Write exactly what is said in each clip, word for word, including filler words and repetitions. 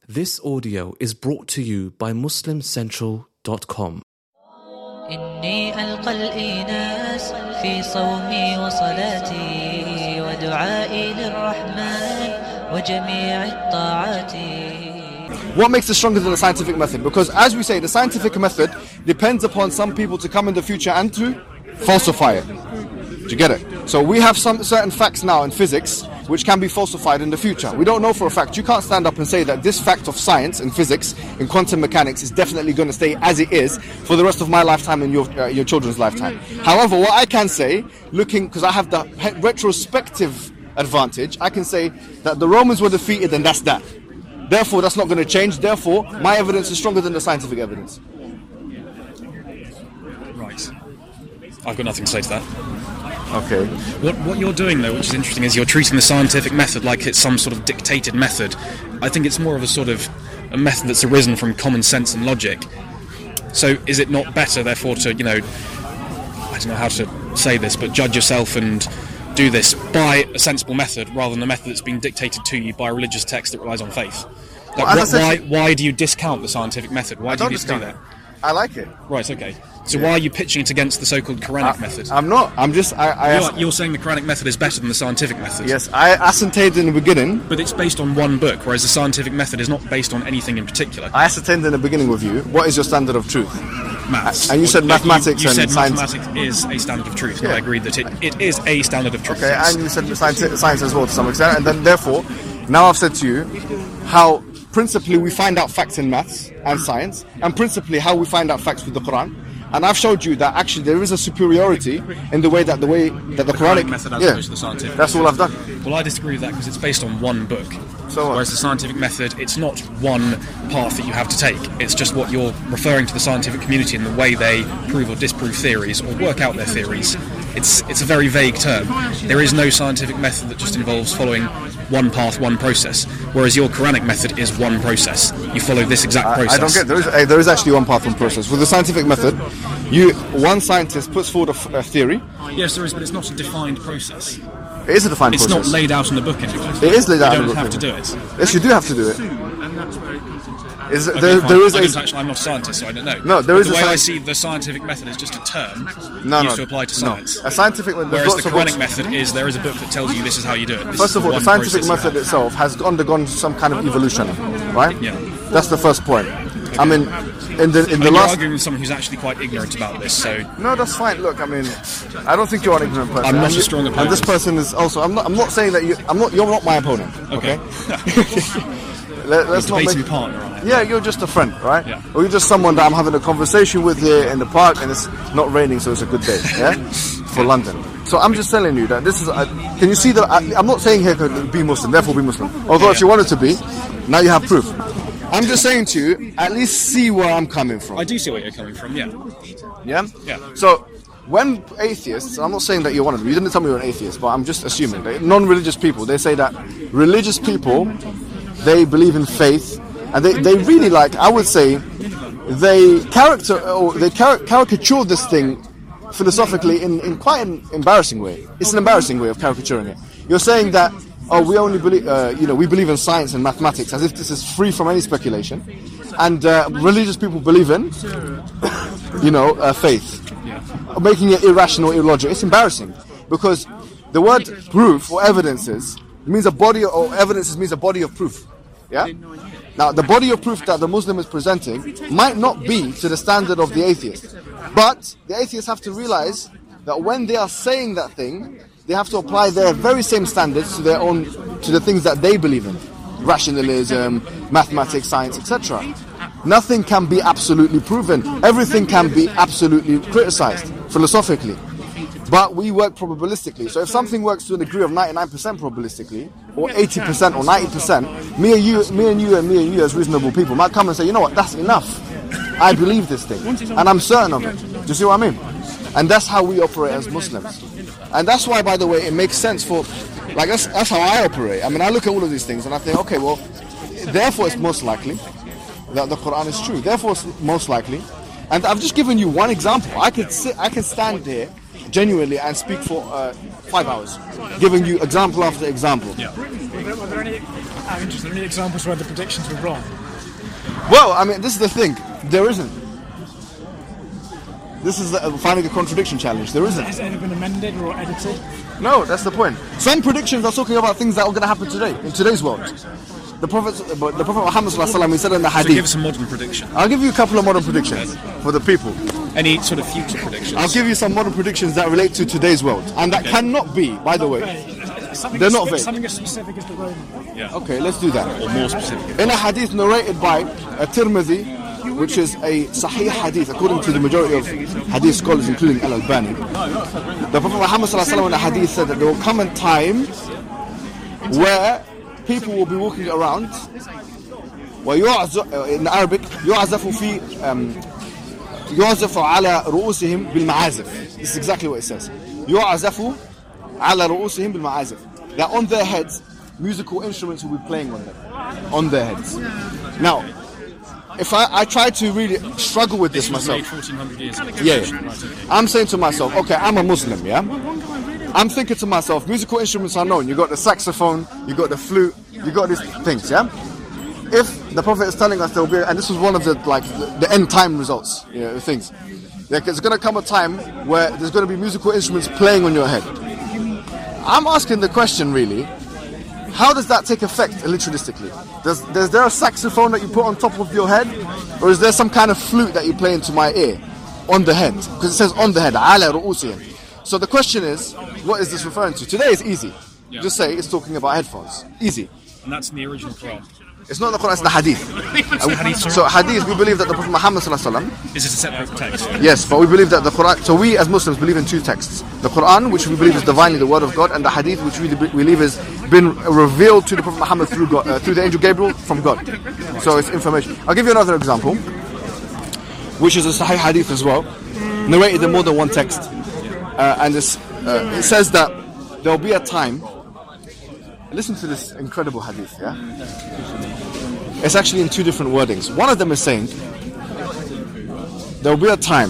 This audio is brought to you by muslim central dot com. إني ألقى الإناس في صومي وصلاتي ودعائي للرحمن وجميع الطاعات. What makes it stronger than the scientific method? Because as we say, the scientific method depends upon some people to come in the future and to falsify it. Do you get it? So we have some certain facts now in physics which can be falsified in the future. We don't know for a fact. You can't stand up and say that this fact of science and physics in quantum mechanics is definitely going to stay as it is for the rest of my lifetime and your uh, your children's lifetime. However, what I can say, looking, because I have the retrospective advantage, I can say that the Romans were defeated and that's that. Therefore, that's not going to change. Therefore, my evidence is stronger than the scientific evidence. Right. I've got nothing to say to that. Okay. What what you're doing, though, which is interesting, is you're treating the scientific method like it's some sort of dictated method. I think it's more of a sort of a method that's arisen from common sense and logic. So is it not better, therefore, to, you know, I don't know how to say this, but judge yourself and do this by a sensible method rather than a method that's been dictated to you by a religious text that relies on faith? Like, well, what, said, why why do you discount the scientific method? Why I do you don't need to do that? It. I like it. Right, okay. So yeah. why are you pitching it against the so-called Quranic I, method? I'm not. I'm just... I, I you're, you're saying the Quranic method is better than the scientific method? Yes, I ascertained in the beginning... But it's based on one book, whereas the scientific method is not based on anything in particular. I ascertained in the beginning with you, what is your standard of truth? Maths. And you said well, mathematics you, you and said science. Mathematics is a standard of truth, yeah. and I agreed that it, it is a standard of truth. Okay, yes. and you said science, science as well to some extent, and then therefore, now I've said to you how principally we find out facts in maths and science, and principally how we find out facts with the Quran. And I've showed you that actually there is a superiority in the way that the way that the, the Quranic method as yeah, opposed to the scientific. That's all I've done. Well, I disagree with that because it's based on one book. So whereas the scientific method, it's not one path that you have to take. It's just what you're referring to the scientific community and the way they prove or disprove theories or work out their theories. It's it's a very vague term. There is no scientific method that just involves following one path, one process. Whereas your Quranic method is one process. You follow this exact process. I, I don't get there is uh, there is actually one path, one process. With the scientific method, you one scientist puts forward a, f- a theory. Yes, there is, but it's not a defined process. It is a defined it's process. It's not laid out in the book anyway. It is laid out in the book. You don't have to do it. Yes, you do have to do it. Is, okay, there, there is I a, actually, I'm not a scientist, so I don't know. No, there but is the a way sci- I see the scientific method is just a term no, used no, to apply to science. No. A scientific method. Whereas the Quranic method is there is a book that tells you this is how you do it. This first of all, the scientific method you itself has undergone some kind of evolution, right? Yeah. That's the first point. Okay. I mean, in the in I the mean, last. You're arguing with someone who's actually quite ignorant about this, so. No, that's fine. Look, I mean, I don't think you're an ignorant person. I'm not and a strong opponent. And this person is also. I'm not. I'm not saying that you. I'm not. You're not my opponent. Okay. okay? Let, let's you're not debating make, partner, right? Yeah, you're just a friend, right? Yeah. Or you're just someone that I'm having a conversation with here in the park, and it's not raining, so it's a good day. Yeah. For London. So I'm just telling you that this is. Uh, can you see that? I, I'm not saying here be Muslim, therefore be Muslim. Although yeah. if you wanted to be, now you have proof. I'm just saying to you, at least see where I'm coming from. I do see where you're coming from, yeah. Yeah? Yeah. So, when atheists, I'm not saying that you're one of them, you didn't tell me you're an atheist, but I'm just assuming, that non-religious people, they say that religious people, they believe in faith, and they, they really like, I would say, they character or they car- caricature this thing philosophically in, in quite an embarrassing way. It's an embarrassing way of caricaturing it. You're saying that oh, we only believe, uh, you know, we believe in science and mathematics as if this is free from any speculation, and uh, religious people believe in, you know, uh, faith, yeah. making it irrational, illogical. It's embarrassing because the word proof or evidences means a body, or evidences means a body of proof. Yeah. Now, the body of proof that the Muslim is presenting might not be to the standard of the atheist, but the atheists have to realize that when they are saying that thing, they have to apply their very same standards to their own, to the things that they believe in. Rationalism, mathematics, science, et cetera. Nothing can be absolutely proven. Everything can be absolutely criticized, philosophically. But we work probabilistically. So if something works to a degree of ninety-nine percent probabilistically, or eighty percent or ninety percent, me and you, me and you and me and you as reasonable people might come and say, you know what, that's enough. I believe this thing. And I'm certain of it. Do you see what I mean? And that's how we operate as Muslims. And that's why, by the way, it makes sense for, like, that's, that's how I operate. I mean, I look at all of these things and I think, okay, well, therefore it's most likely that the Quran is true. Therefore it's most likely. And I've just given you one example. I could sit, I can stand here genuinely and speak for uh, five hours, giving you example after example. Yeah. I'm interested. Any examples where the predictions were wrong? Well, I mean, this is the thing. There isn't. This is the, finding a contradiction challenge. There isn't. Has it ever been amended or edited? No, that's the point. Some predictions are talking about things that are going to happen today, in today's world. The Prophet, the Prophet Muhammad sallallahu alaihi wasallam, he said in the So hadith. give us a modern prediction. I'll give you a couple of modern predictions for the people. Any sort of future predictions? I'll give you some modern predictions that relate to today's world, and that cannot be, by the way. Something They're as, not vague. Something as specific as the Roman. Yeah. Okay, let's do that. Or more specific. In a hadith narrated by a Tirmidhi, which is a Sahih hadith according to the majority of hadith scholars, including Al-Albani, the Prophet Muhammad sallallahu alaihi wasallam in a hadith said that there will come a time where people will be walking around. In Arabic, يعزف في يعزف على رؤوسهم بالمعازف. This is exactly what it says. يعزف على رؤوسهم بالمعازف. That on their heads, musical instruments will be playing on them, on their heads. Now, if I, I try to really struggle with this, This was myself, made fourteen hundred years ago. yeah, yeah. I'm saying to myself, okay, I'm a Muslim, yeah. I'm thinking to myself, musical instruments are known. You got the saxophone, you got the flute, you got these things, yeah. If the Prophet is telling us there will be, and this was one of the like the, the end time results, you know, things. Like, there's going to come a time where there's going to be musical instruments playing on your head. I'm asking the question really. How does that take effect literalistically? Does, is there a saxophone that you put on top of your head? Or is there some kind of flute that you play into my ear? On the head. Because it says on the head. Ala ru'usihim. So the question is, what is this referring to? Today is easy. Yeah. Just say it's talking about headphones. Easy. And that's in the original Quran. It's not the Quran, it's the hadith. the hadith, sorry. So hadith, we believe that the Prophet Muhammad sallallahu alaihi wasallam. Is this a separate text? Yes, but we believe that the Quran. So we as Muslims believe in two texts: the Quran, which we believe is divinely the word of God, and the Hadith, which we believe has been revealed to the Prophet Muhammad through God, uh, through the angel Gabriel from God. So it's information. I'll give you another example, which is a Sahih Hadith as well, narrated in more than one text, uh, and this, uh, it says that there will be a time. Listen to this incredible Hadith. Yeah, it's actually in two different wordings. One of them is saying there will be a time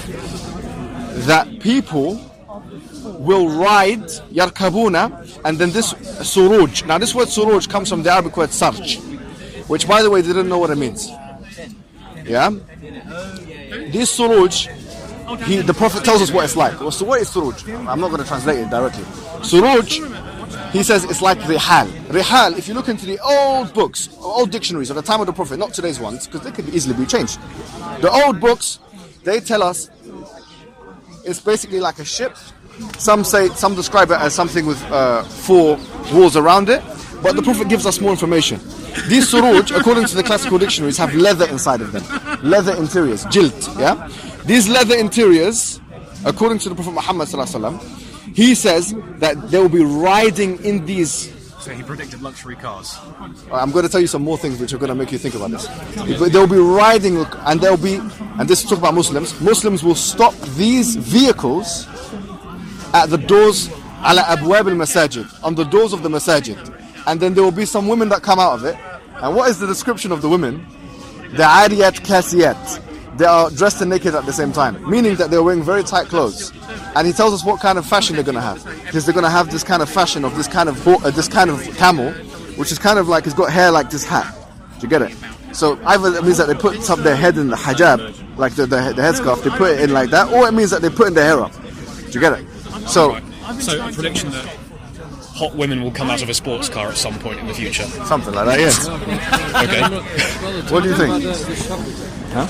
that people will ride yarkabuna, and then this suruj. Now this word suruj comes from the Arabic word sarj, which by the way they didn't know what it means. Yeah? This suruj, he, the Prophet tells us what it's like. Well, so what is suruj? I'm not going to translate it directly. Suruj, he says it's like rihal. Rihal, if you look into the old books, old dictionaries of the time of the Prophet, not today's ones, because they could easily be changed. The old books, they tell us it's basically like a ship. Some say, some describe it as something with uh, four walls around it, but the Prophet gives us more information. These suruj, according to the classical dictionaries, have leather inside of them. Leather interiors, jilt, yeah? These leather interiors, according to the Prophet Muhammad sallallahu alaihi wasallam, he says that they will be riding in these. So he predicted luxury cars. I'm going to tell you some more things which are going to make you think about this. They'll be riding, and they'll be, and this is talk about Muslims. Muslims will stop these vehicles at the doors, ala abwab al-masajid, on the doors of the masajid, and then there will be some women that come out of it. And what is the description of the women? The ariyat kasiyat. They are dressed and naked at the same time, meaning that they're wearing very tight clothes. And he tells us what kind of fashion they're going to have. Because they're going to have this kind of fashion of this kind of uh, this kind of camel, which is kind of like, it's got hair like this hat. Do you get it? So either it means that they put some their head in the hijab, like the, the, the headscarf, they put it in like that, or it means that they put in their hair up. Do you get it? So, So a prediction that hot women will come out of a sports car at some point in the future. something like that, yes. Okay. What do you think? Huh?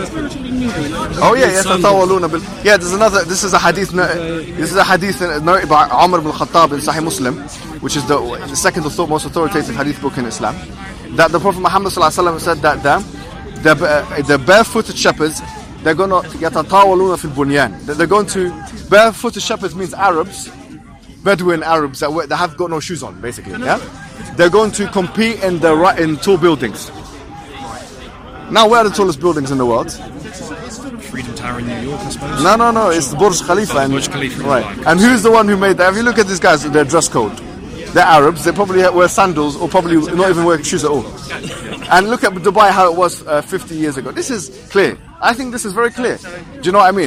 Oh yeah, yes, tatawaluna bil. Yeah, there's another. This is a hadith. This is a hadith narrated by Umar ibn Khattab in Sahih Muslim, which is the, the second or most authoritative hadith book in Islam. That the Prophet Muhammad sallallahu alaihi wasallam said that the the, uh, the barefooted shepherds, they're going to yatatawaluna fil bunyan. They're going to barefooted shepherds means Arabs, Bedouin Arabs that, that have got no shoes on, basically. Yeah, they're going to compete in the in tall buildings. Now, where are the tallest buildings in the world? Freedom Tower in New York, I suppose. No, no, no. It's Burj Khalifa. And, Burj Khalifa, right. right. And who's the one who made that? If you look at these guys, their dress code. They're Arabs. They probably wear sandals or probably not even wear shoes at all. And look at Dubai, how it was uh, fifty years ago. This is clear. I think this is very clear. Do you know what I mean?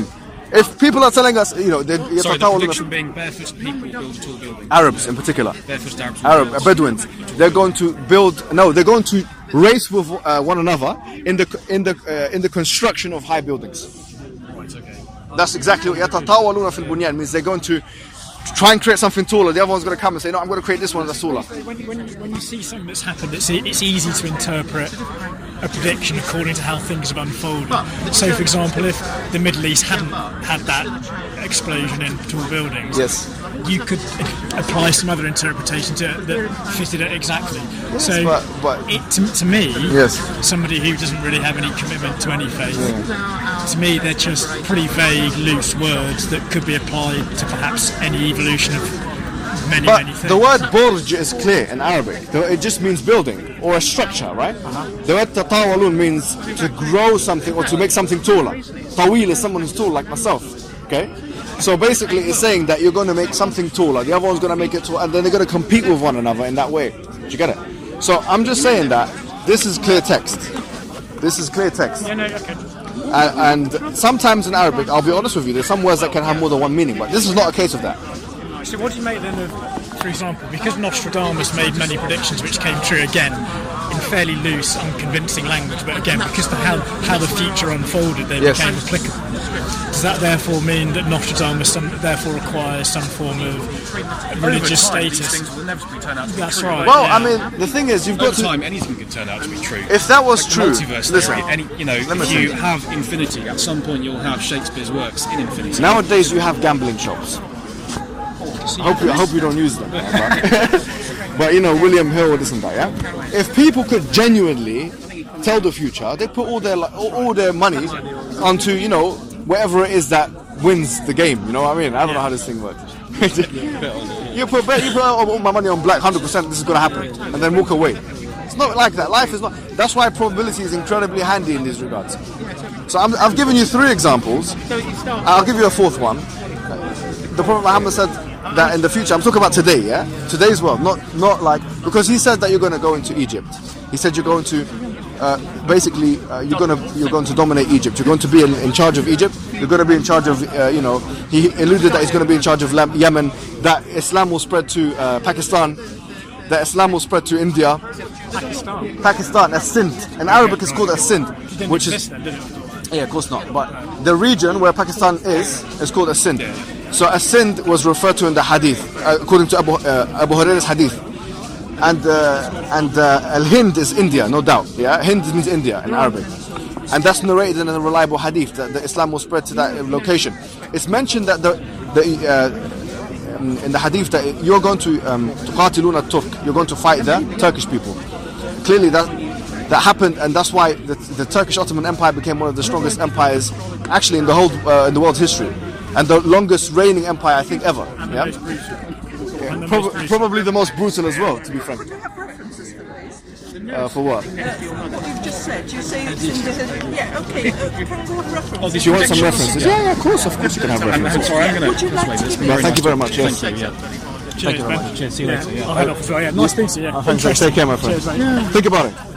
If people are telling us, you know, they, Sorry, the يتطاولون prediction being barefooted people build tall buildings. Arabs in particular, Barefooted Arabs. will Arab build- Bedouins, they're going to build. No, they're going to race with uh, one another in the in the uh, in the construction of high buildings. Right, okay. That's exactly what يتطاولون في البنيان means. They're going to try and create something taller. The other one's going to come and say, no, I'm going to create this one that's taller. When, when, when you see something that's happened, it's, e- it's easy to interpret a prediction according to how things have unfolded. So, for example, if the Middle East hadn't had that explosion in tall buildings, Yes. you could apply some other interpretation to it that fitted it exactly. so, but- but- it, to, to me, Yes. somebody who doesn't really have any commitment to any faith, to me, they're just pretty vague, loose words that could be applied to perhaps any evolution of many, But many things. the word burj is clear in Arabic. The- It just means building or a structure, right? The word tatawalun means to grow something or to make something taller. Tawil is someone who's tall, like myself. Okay? So basically, it's saying that you're going to make something taller. The other one's going to make it taller, and then they're going to compete with one another in that way. Do you get it? So I'm just saying that this is clear text. This is clear text. Yeah, no, okay. Uh, and sometimes in Arabic, I'll be honest with you, there's some words that can have more than one meaning, but this is not a case of that. So what do you make then of, for example, because Nostradamus made many predictions which came true again in fairly loose, unconvincing language, but again, because of how, how the future unfolded, they Yes. became applicable. Does that therefore mean that Nostradamus some, therefore requires some form of religious Over time, these status? things will inevitably turn out to be That's true. right. Well, yeah. I mean, the thing is, you've got Over to... time, anything can turn out to be true. If that was Like true, the multiverse listen, theory, any, you know, Let me if you say- have infinity, at some point you'll have Shakespeare's works in infinity. nowadays you have gambling shops. I hope you, I hope you don't use them. yeah, But, but you know, William Hill, this and that, yeah? If people could genuinely tell the future, they put all their li- all, all their money onto, you know, whatever it is that wins the game. You know what I mean? I don't know how this thing works. you put bet, you put all, all my money on black, one hundred percent this is going to happen, and then walk away. It's not like that. Life is not. That's why probability is incredibly handy in these regards. So I'm, I've given you three examples. I'll give you a fourth one. The Prophet Muhammad said that in the future, I'm talking about today, yeah? Today's world, not not like, because he said that you're going to go into Egypt. He said you're going to, uh, basically, uh, you're going to you're going to dominate Egypt. You're going to be in, in charge of Egypt. You're going to be in charge of, uh, you know, he alluded that he's going to be in charge of Lam- Yemen, that Islam will spread to uh, Pakistan, that Islam will spread to India. Pakistan. Pakistan, as Sindh. In Arabic it's called as Sindh, Didn't which exist is, then, did it? yeah, of course not. But the region where Pakistan is is called as Sindh. So as Sindh was referred to in the Hadith, uh, according to Abu, uh, Abu Hurairah's Hadith. And uh, and uh, Al-Hind is India, no doubt. Yeah, Hind means India in Arabic, and that's narrated in a reliable Hadith that the Islam will spread to that location. It's mentioned that the the uh, um, in the Hadith that you're going to um, tuqatiluna Turk, you're going to fight the Turkish people. Clearly that that happened, and that's why the, the Turkish Ottoman Empire became one of the strongest empires actually in the whole uh, in the world's history, and the longest reigning empire I think ever. Yeah, yeah. Prob- probably the most brutal as well, to be frank. Uh, for what? You've just said, you say it's in the... Yeah, okay, uh, can I have references? Do you want some references? Yeah, yeah, of course, of course you can have And, and references. sorry, I'm going Would you to like wait. to It's give been me- Yeah, thank you very much. Yes. Thank you. Yeah. Cheers, very man. much. Cheers, see you later. Yeah. I'll head off as well, yeah. Nice speaking to you. Yeah. Thanks, take care, my friend. Cheers, mate. Think about it.